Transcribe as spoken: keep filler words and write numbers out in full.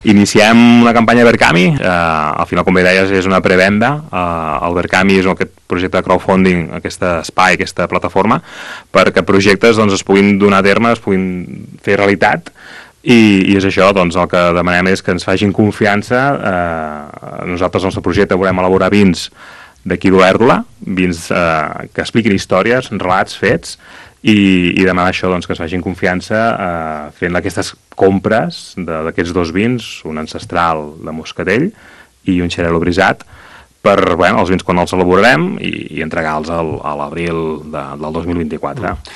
Iniciem una campanya Verkami, eh, al final, com bé deies, és una prevenda. Eh, el Verkami és aquest projecte de crowdfunding, aquest espai, aquesta plataforma, perquè projectes doncs, es puguin donar a terme, es puguin fer realitat, i, i és això, doncs, el que demanem és que ens facin confiança. Eh, nosaltres, el nostre projecte, volem elaborar vins d'aquí d'Olèrdola, vins eh, que expliquin històries, relats, fets, i, i demanar això, doncs, que es facin confiança eh, fent aquestes compres d'aquests dos vins, un ancestral de Moscatell i un Xarel·lo Brisat, per, bueno, els vins quan els elaborarem i, i entregar-los a l'abril de, del dos mil vint-i-quatre.